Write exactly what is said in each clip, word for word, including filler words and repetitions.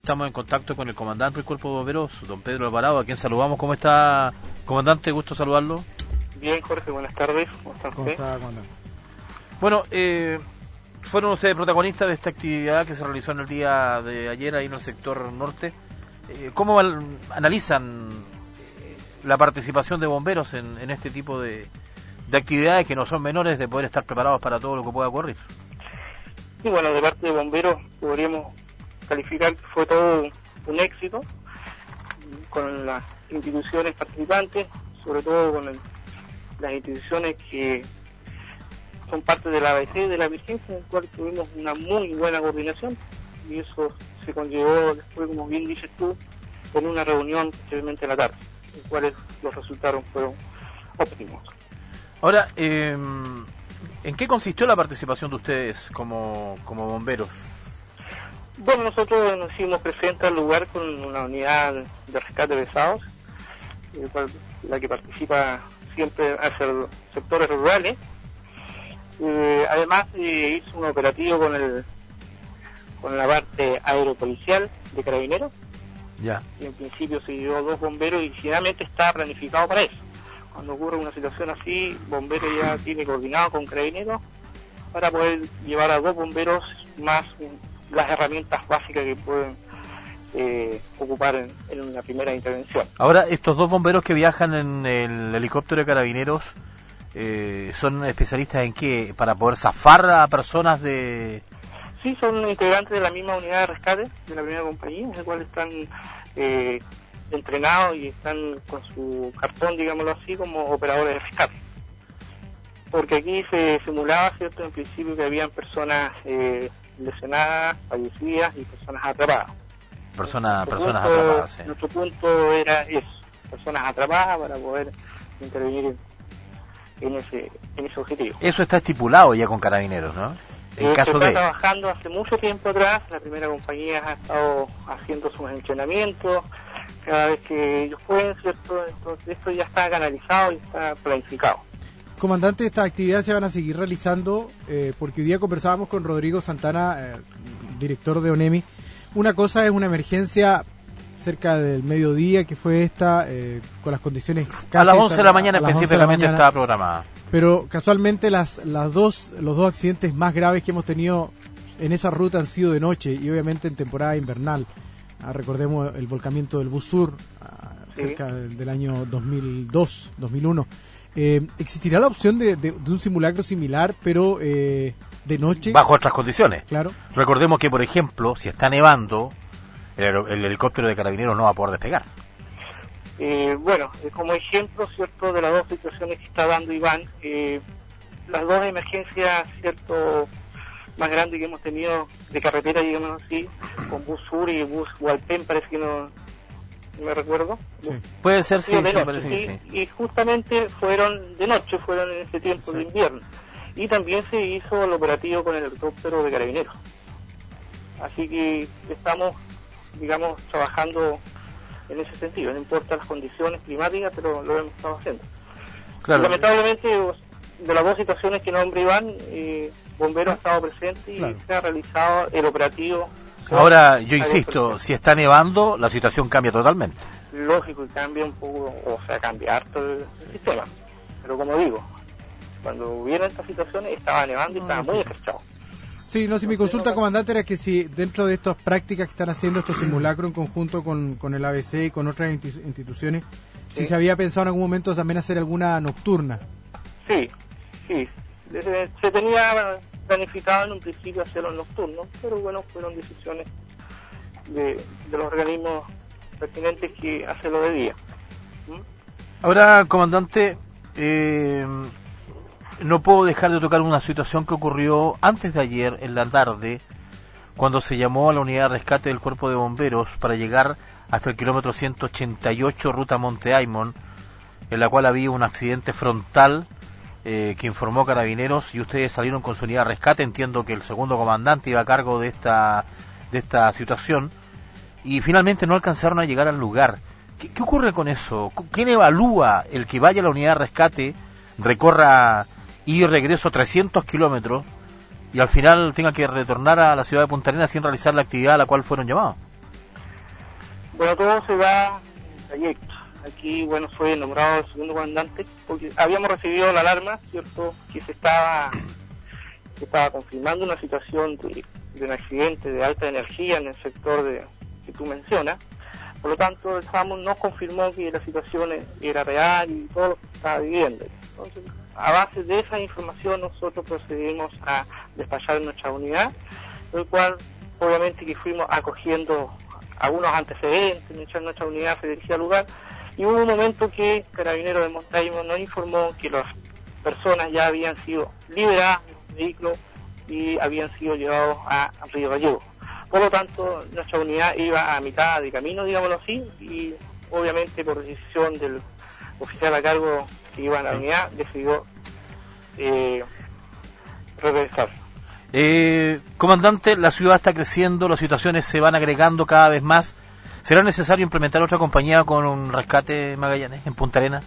estamos en contacto con el comandante del Cuerpo de Bomberos, don Pedro Alvarado, a quien saludamos. ¿Cómo está, comandante? Gusto saludarlo. Bien, Jorge, buenas tardes. ¿Cómo está ¿Cómo está, comandante? Bueno, eh, fueron ustedes protagonistas de esta actividad que se realizó en el día de ayer ahí en el sector norte. Eh, ¿Cómo al, analizan la participación de bomberos en, en este tipo de, de actividades que no son menores, de poder estar preparados para todo lo que pueda ocurrir? Y bueno, de parte de bomberos podríamos calificar que fue todo un éxito con las instituciones participantes, sobre todo con el, las instituciones que son parte de la A B C, de la emergencia, en el cual tuvimos una muy buena coordinación y eso se conllevó después, como bien dices tú, en una reunión posteriormente en la tarde, en la cuales los resultados fueron óptimos. Ahora, eh, ¿en qué consistió la participación de ustedes como, como bomberos? Bueno, nosotros nos hicimos presentes al lugar con una unidad de rescate de pesados, la que participa siempre hacia los sectores rurales. Eh, además, eh, hizo un operativo con el con la parte aeropolicial de Carabineros. Ya. Y en principio se llevó dos bomberos y finalmente está planificado para eso. Cuando ocurre una situación así, bomberos ya tiene coordinado con Carabineros para poder llevar a dos bomberos más las herramientas básicas que pueden eh, ocupar en, en una primera intervención. Ahora, estos dos bomberos que viajan en el helicóptero de Carabineros, eh, ¿son especialistas en qué? ¿Para poder zafar a personas de...? Sí, son integrantes de la misma unidad de rescate, de la primera compañía, en la cual están eh, entrenados y están con su cartón, digámoslo así, como operadores de rescate. Porque aquí se simulaba, ¿cierto?, en principio que habían personas eh, lesionadas, fallecidas y personas atrapadas. Persona, personas punto, atrapadas, sí. Nuestro punto era eso, personas atrapadas para poder intervenir en, en ese en ese objetivo. Eso está estipulado ya con Carabineros, ¿no? En Eh, caso se está de... trabajando hace mucho tiempo atrás, la primera compañía ha estado haciendo sus entrenamientos, cada vez que ellos pueden, ¿cierto? Entonces esto ya está canalizado y está planificado. Comandante, estas actividades se van a seguir realizando, eh, porque hoy día conversábamos con Rodrigo Santana, eh, director de ONEMI. Una cosa es una emergencia cerca del mediodía, que fue esta, eh, con las condiciones... A las once de la mañana específicamente estaba programada. Pero casualmente las, las dos, los dos accidentes más graves que hemos tenido en esa ruta han sido de noche y obviamente en temporada invernal. Ah, recordemos el volcamiento del Bus Sur, ah, sí. cerca del, del año dos mil dos, dos mil uno. Eh, ¿Existirá la opción de, de, de un simulacro similar, pero eh, de noche? Bajo otras condiciones. Claro. Recordemos que, por ejemplo, si está nevando, el, el helicóptero de Carabineros no va a poder despegar. Eh, bueno, eh, como ejemplo, ¿cierto?, de las dos situaciones que está dando Iván, eh, las dos emergencias, ¿cierto?, más grandes que hemos tenido de carretera, digamos así, con Bus Sur y Bus Hualpén, parece que no... no me recuerdo. Sí. Puede ser, sí, sí, sí, noche, parece que sí. Y, y justamente fueron de noche, fueron en ese tiempo sí. de invierno. Y también se hizo el operativo con el helicóptero de Carabineros. Así que estamos, digamos, trabajando en ese sentido. No importa las condiciones climáticas, pero lo hemos estado haciendo. Claro. Lamentablemente, de las dos situaciones que nombra Iván, eh, Bomberos ha estado presente y claro. se ha realizado el operativo. Ahora, yo insisto, si está nevando, la situación cambia totalmente. Lógico, y cambia un poco, o sea, cambia harto el, el sistema. Pero como digo, cuando hubieron estas situaciones, estaba nevando y estaba muy estrechado. Sí, no, si mi consulta, comandante, era que si dentro de estas prácticas que están haciendo estos simulacros en conjunto con, con el A B C y con otras instituciones, ¿sí? si se había pensado en algún momento también hacer alguna nocturna. Sí, sí. Desde, se tenía planificado en un principio hacerlo nocturno, pero bueno, fueron decisiones de, de los organismos pertinentes que hacerlo de día. ¿Mm? Ahora, comandante, eh, no puedo dejar de tocar una situación que ocurrió antes de ayer en la tarde, cuando se llamó a la unidad de rescate del Cuerpo de Bomberos para llegar hasta el kilómetro ciento ochenta y ocho, ruta Monte Aymon, en la cual había un accidente frontal eh, que informó Carabineros y ustedes salieron con su unidad de rescate. Entiendo que el segundo comandante iba a cargo de esta de esta situación y finalmente no alcanzaron a llegar al lugar. ¿Qué, qué ocurre con eso? ¿Quién evalúa el que vaya a la unidad de rescate, recorra ida y regreso trescientos kilómetros y al final tenga que retornar a la ciudad de Punta Arenas sin realizar la actividad a la cual fueron llamados? Bueno, todo se da en trayecto. Aquí, bueno, fue nombrado el segundo comandante porque habíamos recibido la alarma, ¿cierto?, que se estaba, se estaba confirmando una situación de, de un accidente de alta energía en el sector de, que tú mencionas. Por lo tanto, el SAMU nos confirmó que la situación era real y todo lo que se estaba viviendo. Entonces, a base de esa información, nosotros procedimos a despachar nuestra unidad, el cual, obviamente, que fuimos acogiendo algunos antecedentes, nuestra, nuestra unidad se dirigía al lugar, y hubo un momento que Carabineros de Montaño nos informó que las personas ya habían sido liberadas de los vehículos y habían sido llevados a Río Gallego. Por lo tanto, nuestra unidad iba a mitad de camino, digámoslo así, y obviamente por decisión del oficial a cargo que iba a la unidad, decidió eh, regresar. Eh, comandante, la ciudad está creciendo, las situaciones se van agregando cada vez más. ¿Será necesario implementar otra compañía con un rescate Magallanes en Punta Arenas?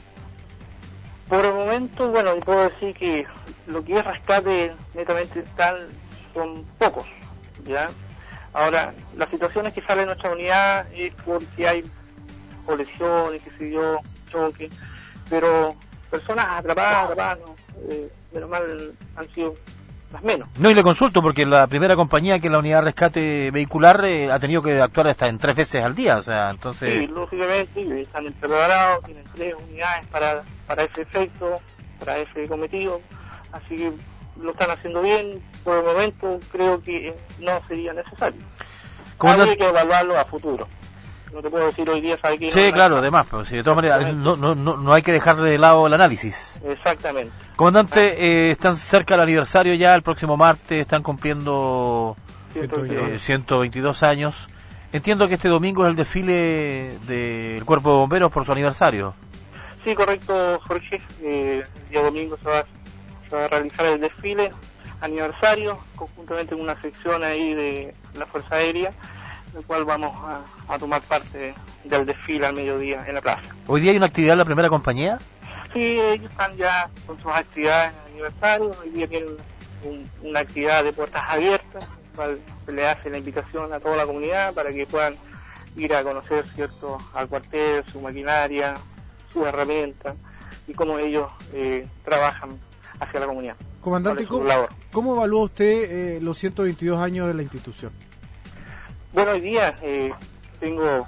Por el momento, bueno, puedo decir que lo que es rescate netamente tal son pocos, ¿ya? Ahora, las situaciones que salen de nuestra unidad es porque hay colisiones, que se dio choque, pero personas atrapadas, atrapadas, no, eh, menos mal han sido las menos. No, y le consulto porque la primera compañía, que es la unidad de rescate vehicular, eh, ha tenido que actuar hasta en tres veces al día, o sea, entonces... Sí, lógicamente, están preparados, tienen tres unidades para, para ese efecto, para ese cometido, así que lo están haciendo bien. Por el momento creo que no sería necesario. Habría que evaluarlo a futuro. No te puedo decir hoy día, ¿sabes qué? Sí, no, claro, además, pero si de todas maneras no, no, no, no hay que dejar de lado el análisis. Exactamente. Comandante, eh, están cerca del aniversario ya, el próximo martes están cumpliendo eh, ciento veintidós años. Entiendo que este domingo es el desfile del Cuerpo de Bomberos por su aniversario. Sí, correcto, Jorge. Eh, el día domingo se va, se va a realizar el desfile aniversario, conjuntamente con una sección ahí de la Fuerza Aérea, en el cual vamos a, a tomar parte del desfile al mediodía en la plaza. ¿Hoy día hay una actividad en la primera compañía? Sí, ellos están ya con sus actividades de aniversario. Hoy día tienen un, una actividad de puertas abiertas, en la cual se le hace la invitación a toda la comunidad para que puedan ir a conocer, cierto, al cuartel, su maquinaria, sus herramientas y cómo ellos eh, trabajan hacia la comunidad. Comandante, ¿cómo, ¿cómo evalúa usted eh, los ciento veintidós años de la institución? Bueno, hoy día eh, tengo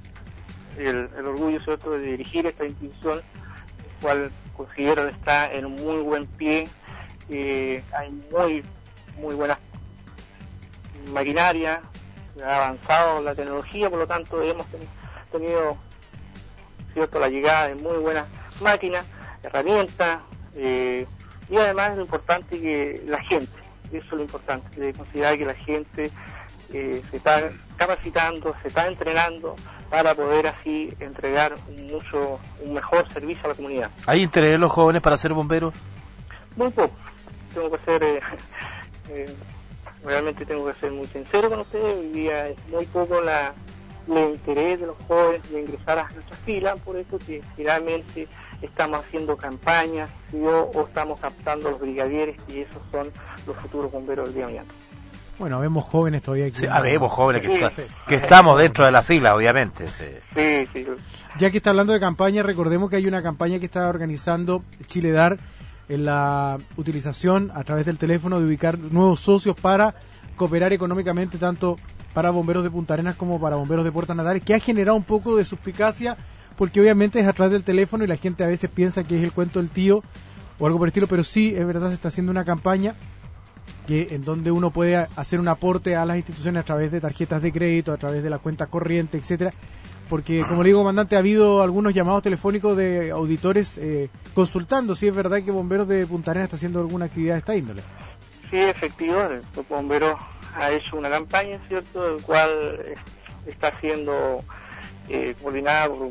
el, el orgullo, cierto, de dirigir esta institución, el cual considero está en un muy buen pie. Eh, hay muy muy buenas maquinaria, ha avanzado la tecnología, por lo tanto hemos ten, tenido, cierto, la llegada de muy buenas máquinas, herramientas, eh, y además es lo importante que la gente, eso es lo importante, de considerar que la gente eh, se está capacitando, se está entrenando para poder así entregar un mucho un mejor servicio a la comunidad. ¿Hay interés en los jóvenes para ser bomberos? Muy poco, tengo que ser, eh, eh, realmente tengo que ser muy sincero con ustedes. Hoy día es muy poco la, el interés de los jóvenes de ingresar a nuestras filas, por eso que finalmente estamos haciendo campañas, ¿sí? o, o estamos captando a los brigadieres, y esos son los futuros bomberos del día de mañana. Bueno, vemos jóvenes todavía aquí. Sí, vemos jóvenes que, sí, está, sí. que estamos dentro de la fila, obviamente. Sí. Sí, sí. Ya que está hablando de campaña, recordemos que hay una campaña que está organizando Chiledar en la utilización a través del teléfono de ubicar nuevos socios para cooperar económicamente tanto para bomberos de Punta Arenas como para bomberos de Puerto Natales, que ha generado un poco de suspicacia porque obviamente es a través del teléfono y la gente a veces piensa que es el cuento del tío o algo por el estilo, pero sí, es verdad, se está haciendo una campaña que en donde uno puede hacer un aporte a las instituciones a través de tarjetas de crédito, a través de la cuenta corriente, etcétera, porque como le digo, comandante, ha habido algunos llamados telefónicos de auditores eh, consultando si es verdad que Bomberos de Punta Arenas está haciendo alguna actividad de esta índole. Sí, efectivo, el Bomberos ha hecho una campaña, ¿cierto?, el cual está siendo eh, coordinada por,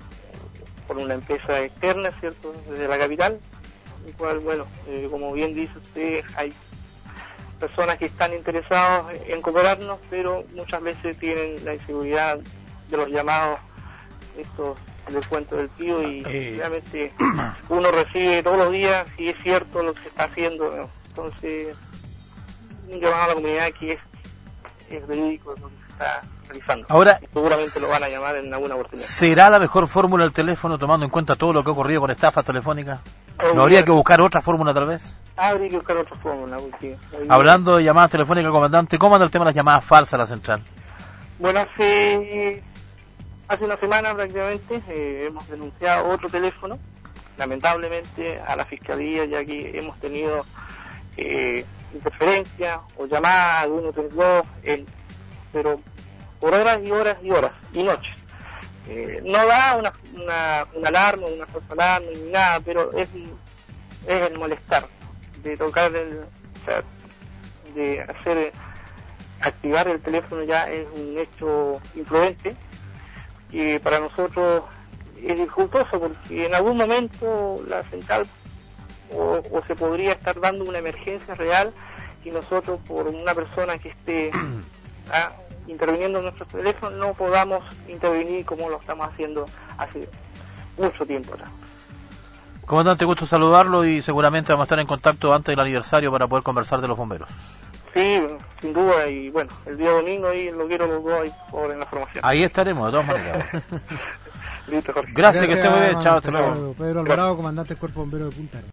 por una empresa externa, ¿cierto?, desde la capital, el cual, bueno, eh, como bien dice usted, hay personas que están interesados en cooperarnos, pero muchas veces tienen la inseguridad de los llamados estos del cuento del tío, y eh. realmente uno recibe todos los días si es cierto lo que se está haciendo, ¿no? Entonces un llamado a la comunidad que es, es verídico lo que se está realizando. Ahora, y seguramente lo van a llamar en alguna oportunidad. ¿Será la mejor fórmula el teléfono tomando en cuenta todo lo que ha ocurrido con estafas telefónicas? Obvio. ¿No habría que buscar otra fórmula tal vez? Habría que buscar otra fórmula. Porque, Hablando de llamadas telefónicas, comandante, ¿cómo anda el tema de las llamadas falsas a la central? Bueno, hace, hace una semana prácticamente eh, hemos denunciado otro teléfono, lamentablemente, a la Fiscalía, ya que hemos tenido eh, interferencia o llamadas de uno tres dos, en, pero por horas y horas y horas y noches. Eh, no da una, una, una alarma, una falsa alarma ni nada, pero es, es el molestar, de tocar el, o sea, de hacer, activar el teléfono ya es un hecho imprudente, y para nosotros es disgustoso porque en algún momento la central o, o se podría estar dando una emergencia real y nosotros por una persona que esté ah, interviniendo en nuestro teléfono no podamos intervenir como lo estamos haciendo hace mucho tiempo atrás. Comandante, gusto saludarlo y seguramente vamos a estar en contacto antes del aniversario para poder conversar de los bomberos. Sí, sin duda, y bueno, el día domingo ahí lo quiero los dos ahí por en la formación. Ahí estaremos, de todas maneras. Listo, Jorge. Gracias, Gracias, que esté muy bien, chao, hasta luego. Pedro Alvarado, comandante del Cuerpo Bombero de Punta Arenas.